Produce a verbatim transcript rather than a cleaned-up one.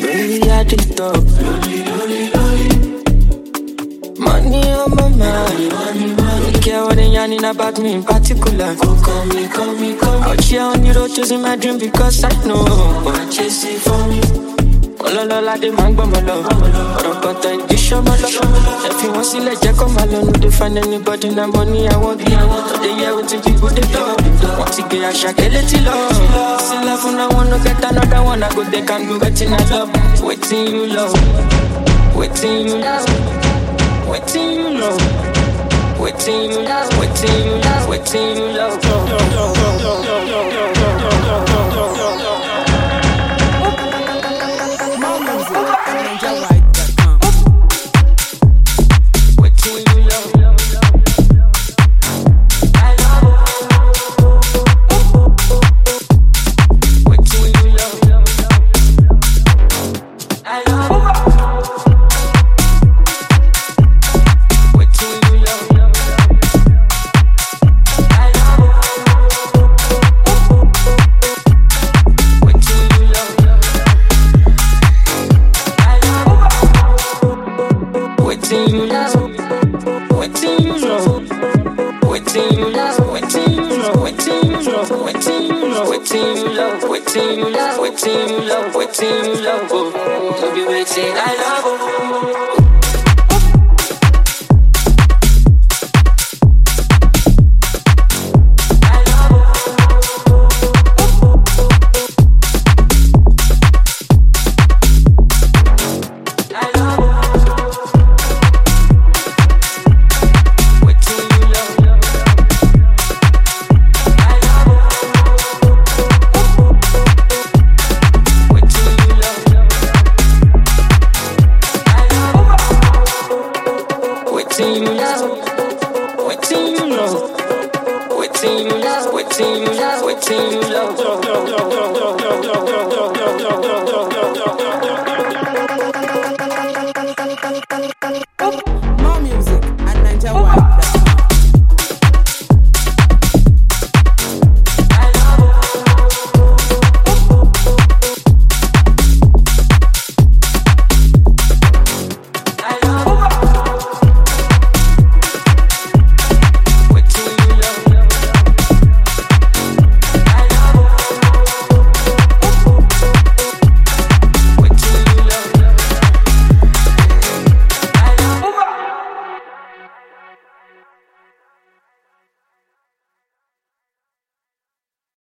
Baby, I did top. Money on my mind. Don't care what they yarning about me in particular. Oh, call me, call me, call me. Out here on the road chasing my dream because I know I'm chasing for me. Ololola de man gbọ́ mọ́ lọ. Ọ̀rọ̀ kọ̀tà ìdí ṣọ́mọ́ lọ. Ẹ fi wọ́n sílẹ̀ jẹ́ kó máa lọ. No dey find anybody na money I want. No dey hear wetin people dey talk. Wọ́n ti gbé àṣà kélé tí lọ. Sílẹ̀ fún náà wọn no get another one. I go dey can do wetin I love. Wetin you love. Wetin you love. Wetin you love. Wetin you love. Wetin you love. Wetin you love. Wetin you love, wetin you love, oh. No be wetin I love, oh.